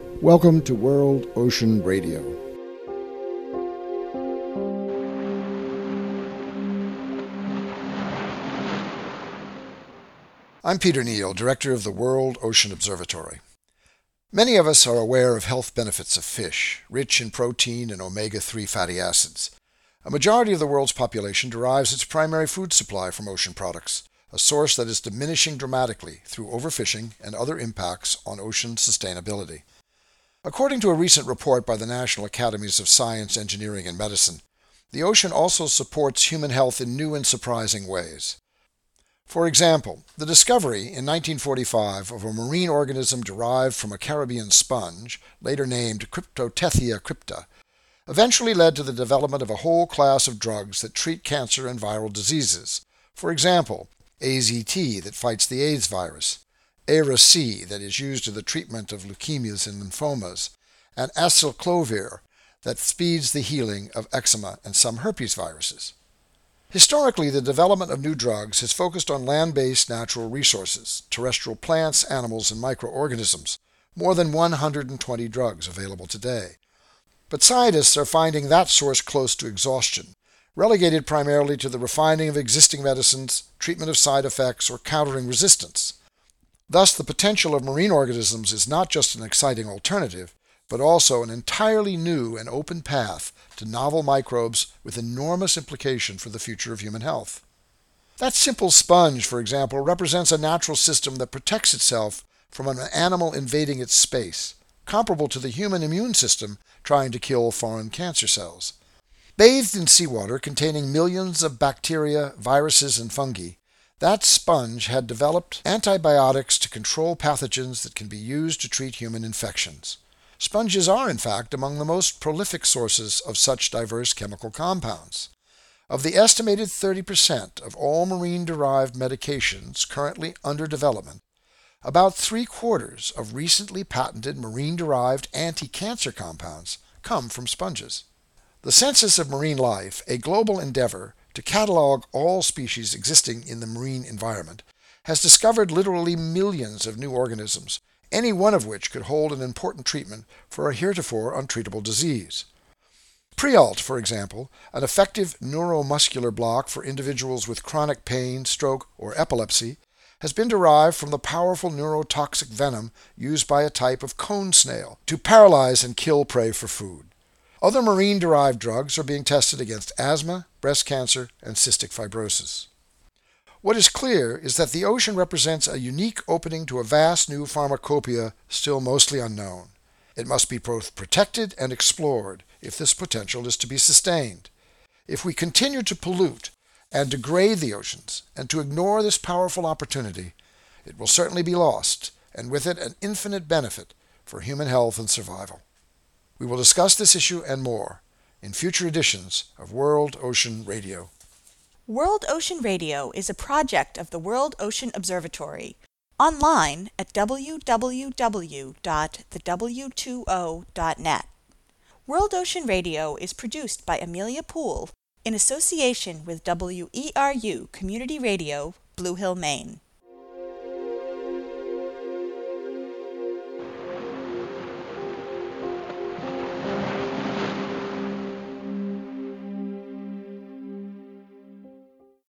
Welcome to World Ocean Radio. I'm Peter Neal, Director of the World Ocean Observatory. Many of us are aware of health benefits of fish, rich in protein and omega-3 fatty acids. A majority of the world's population derives its primary food supply from ocean products, a source that is diminishing dramatically through overfishing and other impacts on ocean sustainability. According to a recent report by the National Academies of Science, Engineering, and Medicine, the ocean also supports human health in new and surprising ways. For example, the discovery in 1945 of a marine organism derived from a Caribbean sponge, later named Cryptotethia crypta, eventually led to the development of a whole class of drugs that treat cancer and viral diseases. For example, AZT that fights the AIDS virus, Ara-C that is used in the treatment of leukemias and lymphomas, and acyclovir that speeds the healing of eczema and some herpes viruses. Historically, the development of new drugs has focused on land-based natural resources, terrestrial plants, animals, and microorganisms, more than 120 drugs available today. But scientists are finding that source close to exhaustion, relegated primarily to the refining of existing medicines, treatment of side effects, or countering resistance. Thus, the potential of marine organisms is not just an exciting alternative, but also an entirely new and open path to novel microbes with enormous implication for the future of human health. That simple sponge, for example, represents a natural system that protects itself from an animal invading its space, comparable to the human immune system trying to kill foreign cancer cells. Bathed in seawater containing millions of bacteria, viruses, and fungi, that sponge had developed antibiotics to control pathogens that can be used to treat human infections. Sponges are, in fact, among the most prolific sources of such diverse chemical compounds. Of the estimated 30% of all marine-derived medications currently under development, about 3/4 of recently patented marine-derived anti-cancer compounds come from sponges. The Census of Marine Life, a global endeavor to catalog all species existing in the marine environment, has discovered literally millions of new organisms, any one of which could hold an important treatment for a heretofore untreatable disease. Prialt, for example, an effective neuromuscular block for individuals with chronic pain, stroke, or epilepsy, has been derived from the powerful neurotoxic venom used by a type of cone snail to paralyze and kill prey for food. Other marine-derived drugs are being tested against asthma, breast cancer, and cystic fibrosis. What is clear is that the ocean represents a unique opening to a vast new pharmacopoeia still mostly unknown. It must be both protected and explored if this potential is to be sustained. If we continue to pollute and degrade the oceans and to ignore this powerful opportunity, it will certainly be lost, and with it an infinite benefit for human health and survival. We will discuss this issue and more in future editions of World Ocean Radio. World Ocean Radio is a project of the World Ocean Observatory, online at www.thewtwo.net. World Ocean Radio is produced by Amelia Poole in association with WERU Community Radio, Blue Hill, Maine.